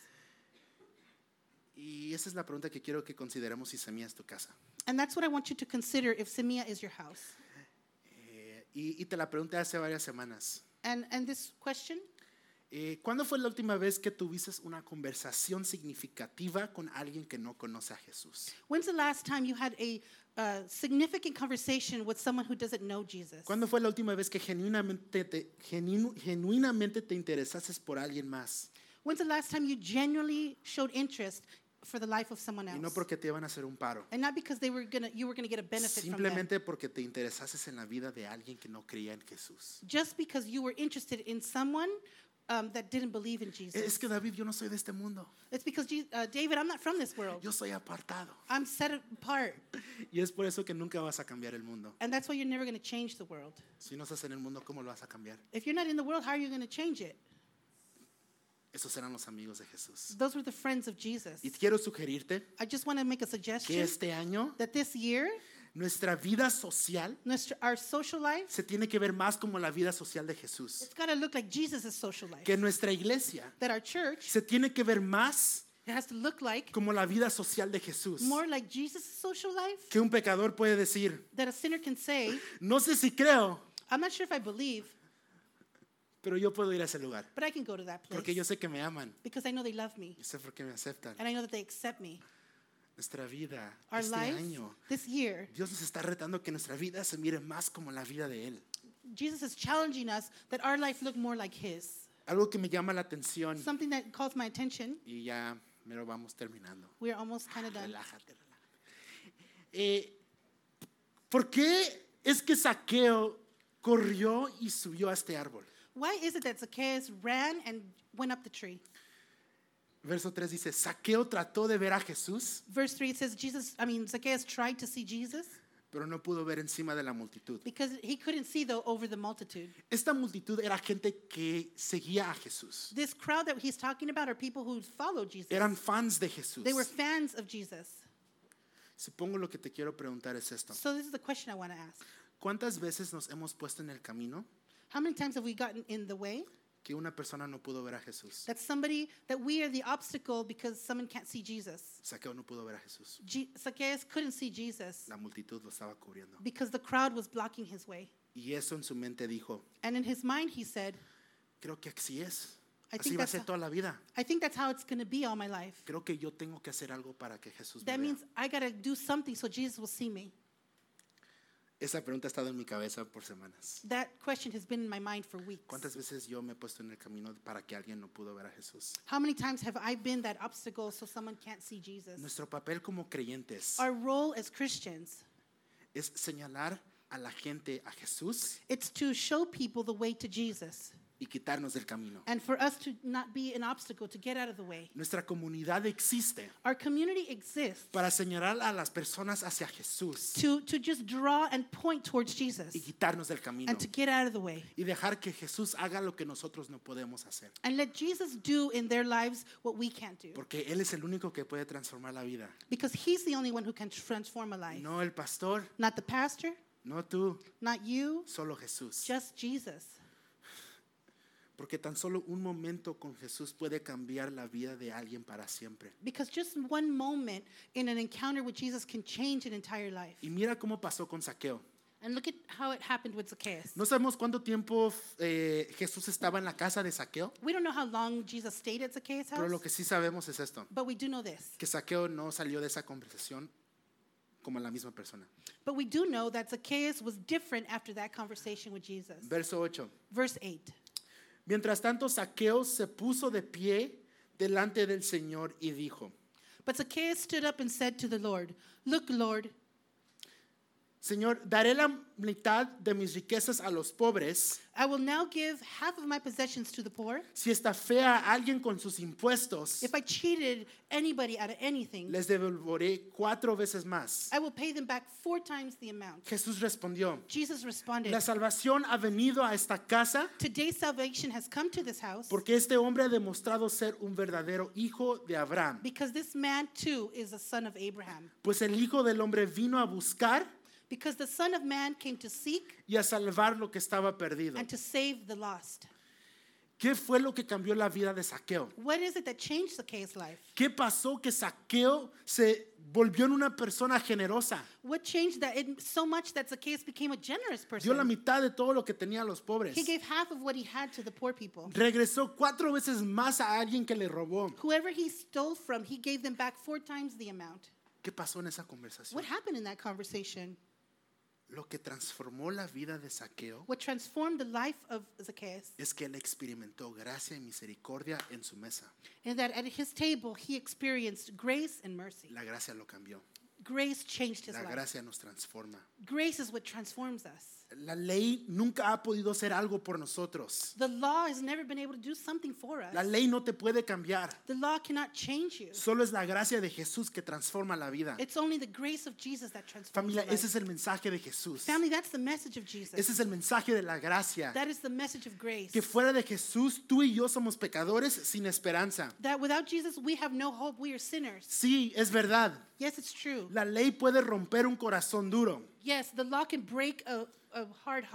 Y esa es la pregunta que quiero que consideremos si Semilla es tu casa. And that's what I want you to consider if Semia is your house. Eh, y, y te la pregunté hace varias semanas. And, and this question, Eh, ¿Cuándo fue la última vez que tuviste una conversación significativa con alguien que no conoce a Jesús? when's the last time you had a uh, significant conversation with someone who doesn't know Jesus? ¿Cuándo fue la última vez que genuinamente te, genu- genuinamente te interesaste por alguien más? When's the last time you genuinely showed interest for the life of someone Y else? no porque te iban a hacer un paro. And not because they were gonna, you were going to get a benefit from them. Simplemente porque te interesaste en la vida de alguien que no creía en Jesús. Just because you were interested in someone um, that didn't believe in Jesus. Es que David, yo no soy de este mundo. It's because, Je- uh, David, I'm not from this world. Yo soy apartado. I'm set apart. Y es por eso que nunca vas a cambiar el mundo. And that's why you're never going to change the world. Si no estás en el mundo, ¿cómo lo vas a cambiar? If you're not in the world, how are you going to change it? Esos eran los amigos de Jesús. Those were the friends of Jesus. Y quiero sugerirte I just want to make a que suggestion este año that this year, nuestra vida social nuestra, our social life, se tiene que ver más como la vida social de Jesús. it's got to look like Jesus' social life. Que nuestra iglesia That our church, se tiene que ver más it has to look like como la vida social de Jesús. more like Jesus' social life. Que un pecador puede decir, That a sinner can say, no sé si creo, I'm not sure if I believe, pero yo puedo ir a ese lugar but I can go to that place porque yo sé que me aman. because I know they love me Yo sé por qué me aceptan. and I know that they accept me. Nuestra vida, Our este life, año, this year, Dios nos está retando que nuestra vida se mire más como la vida de Él. Jesus is challenging us that our life look more like His. Algo que me llama la atención Something that calls my attention. y ya me lo vamos terminando. We're almost kind of done. Relájate, relájate. Eh, ¿Por qué es que Zaqueo corrió y subió a este árbol? Why is it that Zacchaeus ran and went up the tree? Verso tres dice, Zaqueo trató de ver a Jesús, Verse three it says Jesus, I mean Zacchaeus tried to see Jesus pero no pudo ver encima de la multitud. because he couldn't see though over the multitude. Esta multitud era gente que seguía a Jesús. This crowd that he's talking about are people who followed Jesus. Eran fans de Jesús. They were fans of Jesus. Supongo lo que te quiero preguntar es esto. So this is the question I want to ask. ¿Cuántas veces nos hemos puesto en el camino How many times have we gotten in the way que una persona no pudo ver a Jesús? that somebody, that we are the obstacle because someone can't see Jesus? Zaqueo no pudo ver a Jesús. Je- Zacchaeus couldn't see Jesus La multitud lo estaba cubriendo. because the crowd was blocking his way. Y eso en su mente dijo, And in his mind he said, creo que así es. I Así think va a that's ser toda la vida. I think that's how it's going to be all my life. Creo que yo tengo que hacer algo para que Jesús me That vea. means I got to do something so Jesus will see me. Esa pregunta ha estado en mi cabeza por semanas. That question has been in my mind for weeks. ¿Cuántas veces yo me he puesto en el camino para que alguien no pudo ver a Jesús? How many times have I been that obstacle so someone can't see Jesus? Nuestro papel como creyentes Our role as Christians, es señalar a la gente a Jesús it's to show people the way to Jesus y quitarnos del camino. and for us to not be an obstacle, to get out of the way. Nuestra comunidad existe Our community exists para señalar a las personas hacia Jesús to, to just draw and point towards Jesus y quitarnos del camino and to get out of the way y dejar que Jesús haga lo que nosotros no podemos hacer. and let Jesus do in their lives what we can't do Porque Él es el único que puede transformar la vida. because He's the only one who can transform a life. No el pastor, Not the pastor, no tú, not you, solo Jesús. just Jesus. Porque tan solo un momento con Jesús puede cambiar la vida de alguien para siempre. Because just one moment in an encounter with Jesus can change an entire life. Y mira cómo pasó con Zaqueo. And look at how it happened with Zacchaeus. No sabemos cuánto tiempo eh, Jesús estaba en la casa de Zaqueo, We don't know how long Jesus stayed at Zacchaeus' pero lo house, que sí sabemos es esto, but we do know this. que Zaqueo no salió de esa conversación como la misma persona. But we do know that Zacchaeus was different after that conversation with Jesus. Verso ocho. Verse eight. Mientras tanto, Zaqueo se puso de pie delante del Señor y dijo, But Zacchaeus stood up and said to the Lord, Look, Lord, Señor, daré la mitad de mis riquezas a los pobres. I will now give half of my possessions to the poor. Si estafé a alguien con sus impuestos, If I cheated anybody out of anything, les devolveré cuatro veces más. I will pay them back four times the amount. Jesús respondió, Jesus responded, la salvación ha venido a esta casa Today salvation has come to this house porque este hombre ha demostrado ser un verdadero hijo de Abraham. because this man too is a son of Abraham. Pues el Hijo del Hombre vino a buscar Because the Son of Man came to seek y a salvar lo que estaba perdido. and to save the lost. ¿Qué fue lo que cambió la vida de Zaqueo? What is it that changed Zacchaeus' life? ¿Qué pasó que Zaqueo se volvió en una persona generosa? What changed that it, so much that Zacchaeus became a generous Dio la person? mitad de todo lo que tenía a los pobres. He gave half of what he had to the poor people. Regresó cuatro veces más a alguien que le robó. Whoever he stole from, he gave them back four times the amount. ¿Qué pasó en esa conversación? What happened in that conversation? Lo que transformó la vida de Zaqueo What transformed the life of Zacchaeus es que él experimentó gracia y misericordia en su mesa. is that at his table he experienced grace and mercy. La gracia lo cambió. Grace changed his La life. gracia nos transforma. Grace is what transforms us. La ley nunca ha podido hacer algo por nosotros. The law has never been able to do something for us. La ley no te puede cambiar. The law cannot change you. Solo es la gracia de Jesús que transforma la vida. It's only the grace of Jesus that transforms Familia, your life. ese es el mensaje de Jesús. Family, that's the message of Jesus. Ese es el mensaje de la gracia. That is the message of grace. Que fuera de Jesús, tú y yo somos pecadores sin esperanza. That without Jesus, we have no hope. We are sinners. Sí, es verdad. Yes, it's true. La ley puede romper un corazón duro, Yes, the law can break a, a hard heart.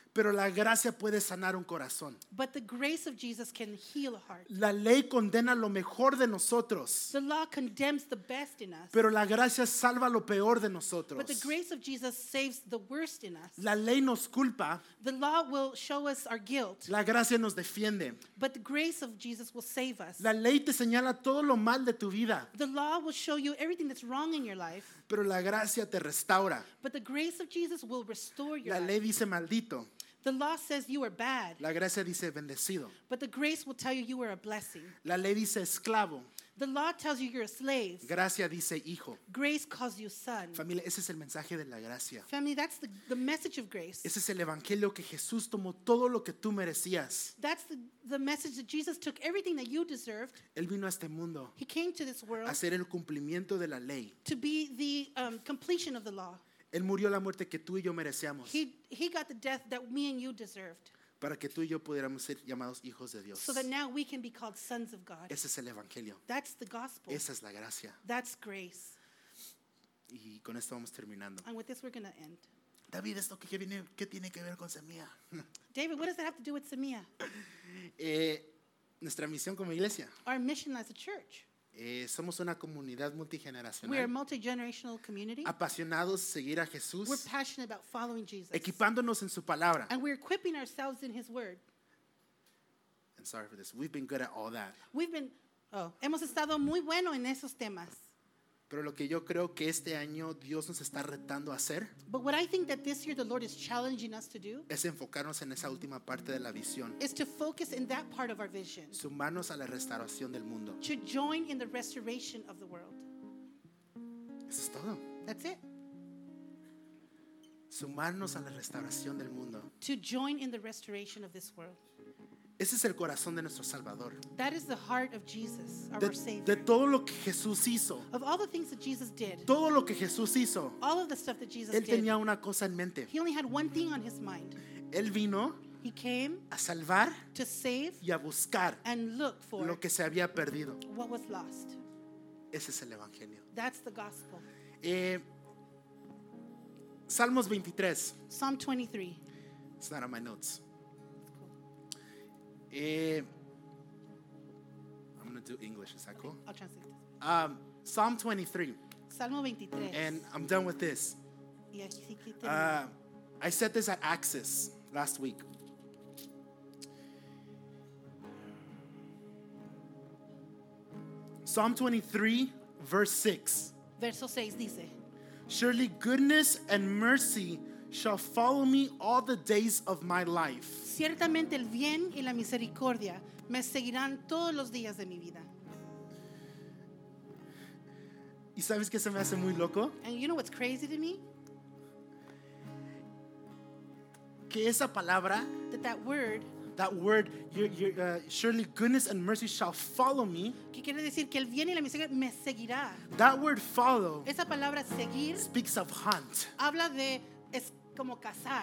Pero la gracia puede sanar un corazón. But the grace of Jesus can heal a heart. La ley condena lo mejor de nosotros, The law condemns the best in us. pero la gracia salva lo peor de But the nosotros. grace of Jesus saves the worst in us. La ley nos culpa, The law will show us our guilt, la gracia nos defiende. but the grace of Jesus will save us. La ley te señala todo lo mal de tu vida, The law will show you everything that's wrong in your life, pero la gracia te restaura. but the grace of Jesus will restore your La life. ley dice maldito, The law says you are bad, la gracia dice bendecido. but the grace will tell you you are a blessing. La ley dice esclavo, The law tells you you're a slave. gracia dice hijo. Grace calls you son. Familia, ese es el mensaje de la gracia. Family, that's the, the message of grace. Ese es el evangelio que Jesús tomó todo lo que tú merecías. That's the, the message that Jesus took everything that you deserved. Él vino a este mundo He came to this world a hacer el cumplimiento de la ley. to be the um, completion of the law. Él murió la muerte que tú y yo merecíamos He, he got the death that me and you deserved, para que tú y yo pudiéramos ser llamados hijos de Dios. so that now we can be called sons of God. Ese es el evangelio. That's the gospel. Esa es la gracia. That's grace. Y con esto vamos terminando. And with this, we're going to end. David, ¿esto qué, viene, qué tiene que ver con semilla? David, what does that have to do with Samia? Eh, nuestra misión como iglesia. Our mission as a church. Eh, somos una comunidad We are a multigeneracional, multi-generational community. apasionados de seguir a We're Jesús, passionate about following Jesus. equipándonos en su palabra. And we're equipping ourselves in his word. And sorry for this, we've been good at all that. We've been, oh, hemos estado muy bueno en esos temas. Pero lo que yo creo que este año Dios nos está retando a hacer But what I think that this year the Lord is challenging us to do es enfocarnos en esa última parte de la visión, is to focus in that part of our vision, sumarnos a la restauración del mundo. to join in the restoration of the world. Eso es todo. That's it. Sumarnos a la restauración del mundo. To join in the restoration of this world. Ese es el corazón de nuestro Salvador. That is the heart of Jesus, our De, Savior. de todo lo que Jesús hizo, Of all the things that Jesus did, todo lo que Jesús hizo, all of the stuff that Jesus Él did, tenía una cosa en mente. he only had one thing on his mind. Él vino He came a salvar to save y a buscar and look for lo que se había perdido. what was lost. Ese es el evangelio. That's the gospel. Eh, Salmos veintitrés. Psalm twenty-three. It's not on my notes. Eh, I'm going to do English. Is that cool? I'll translate this. Um, Psalm twenty-three. Salmo veintitrés. And I'm done with this. Y aquí que tenemos. Uh, I said this at Axis last week. Psalm twenty-three, verse six. Verso seis dice, Surely goodness and mercy shall follow me all the days of my life. ciertamente el bien y la misericordia me seguirán todos los días de mi vida. ¿Y sabes qué se me hace muy loco? And you know what's crazy to me? Que esa palabra, That that word, that word, your, your, uh, surely goodness and mercy shall follow me. que quiere decir que el bien y la misericordia me seguirá. That word follow Esa palabra seguir speaks of hunt. habla de, es como cazar.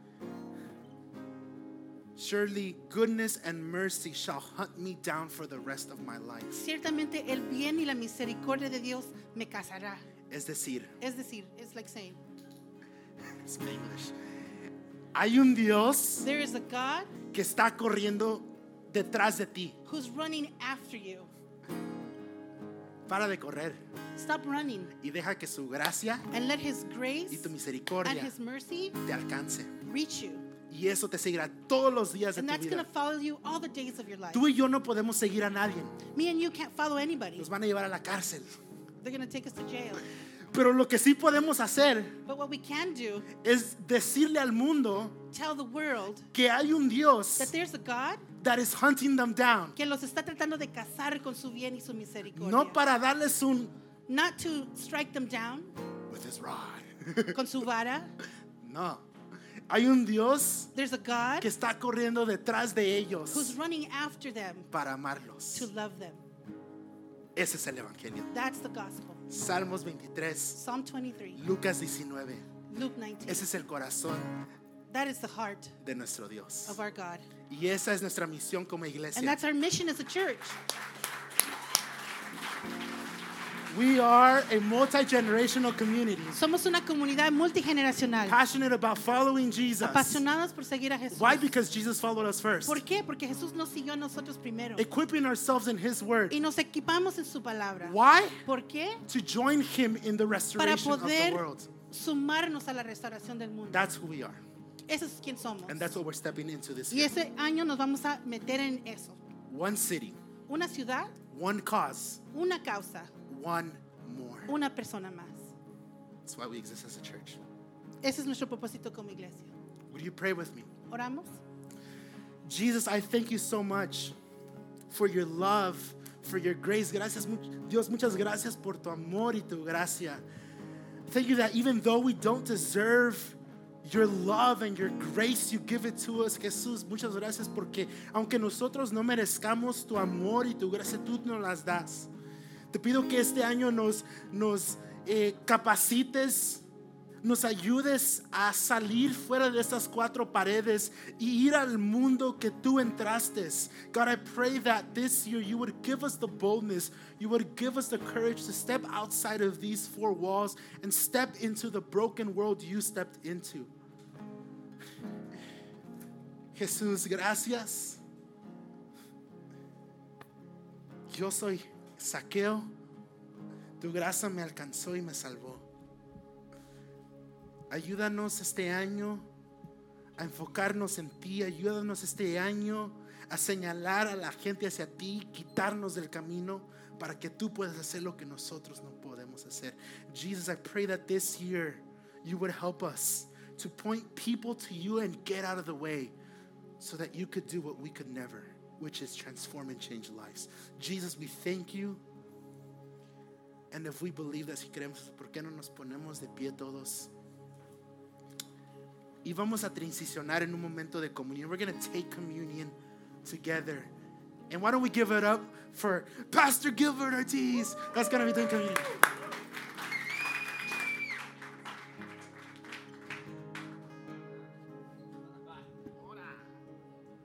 Surely goodness and mercy shall hunt me down for the rest of my life. Ciertamente el bien y la misericordia de Dios me cazará. Es decir, Es decir, it's like saying, it's English. Hay un Dios there is a God que está corriendo detrás de ti. who's running after you. Para de correr Stop running y deja que su gracia and let his grace y tu and misericordia his mercy te alcance. reach you. Y eso te seguirá todos los días de And tu that's going vida. to follow you all the days of your life. Tú y yo no podemos seguir a nadie. Me and you can't follow anybody. Nos van a llevar a la cárcel. They're going to take us to jail. Pero lo que sí podemos hacer But what we can do, es decirle al mundo tell the world que hay un Dios that there's a God that is hunting them down. que los está tratando de cazar con su bien y su misericordia. No para darles un Not to strike them down with his rod. con su vara. No. Hay un Dios There's a God que está corriendo detrás de who's ellos running after them para amarlos. to love them. Ese es el evangelio. That's the gospel. Salmos veintitrés, Psalm twenty-three, Lucas diecinueve. Luke nineteen. Ese es el corazón That is the heart de nuestro Dios. of our God. Y esa es nuestra misión como And iglesia. that's our mission as a church. We are a multi-generational community, Somos una comunidad multigeneracional, passionate about following Jesus. apasionados por seguir a Jesús. Why? Because Jesus followed us first. ¿Por qué? Porque Jesús nos siguió a nosotros primero. Equipping ourselves in His word. Y nos equipamos en su palabra. Why? ¿Por qué? To join Him in the Para restoration of the poder world. sumarnos a la restauración del mundo. That's who we are. Ese es quien somos. And that's what we're stepping into this Y year. ese año nos vamos a meter en eso. One city, Una ciudad, one cause, una causa, one more. una persona más. That's why we exist as a church. Ese es nuestro propósito como iglesia. Would you pray with me? ¿Oramos? Jesus, I thank you so much for your love, for your grace. Gracias, mu- Dios, muchas gracias por tu amor y tu gracia. Thank you that even though we don't deserve your love and your grace, you give it to us. Jesús, muchas gracias porque aunque nosotros no merezcamos tu amor y tu gracia, tú nos las das. Te pido que este año nos, nos eh, capacites, nos ayudes a salir fuera de estas cuatro paredes y ir al mundo que tú entraste. God, I pray that this year you would give us the boldness, you would give us the courage to step outside of these four walls and step into the broken world you stepped into. Jesús, gracias. Yo soy Zaqueo. Tu gracia me alcanzó y me salvó. Ayúdanos este año a enfocarnos en ti. Ayúdanos este año a señalar a la gente hacia ti, quitarnos del camino para que tú puedas hacer lo que nosotros no podemos hacer. Jesus, I pray that this year you would help us to point people to you and get out of the way so that you could do what we could never, which is transform and change lives. Jesus, we thank you. And if we believe that, si creemos, ¿por qué no nos ponemos de pie todos? Y vamos a transicionar en un momento de comunión. We're going to take communion together. And why don't we give it up for Pastor Gilbert Ortiz? That's going to be doing communion.